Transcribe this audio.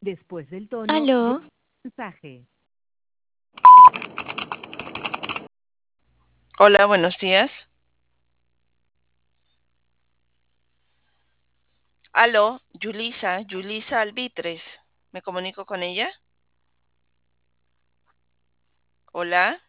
Después del tono, Aló, mensaje. Hola, buenos días. Aló, Yulisa Albitres. ¿Me comunico con ella? Hola.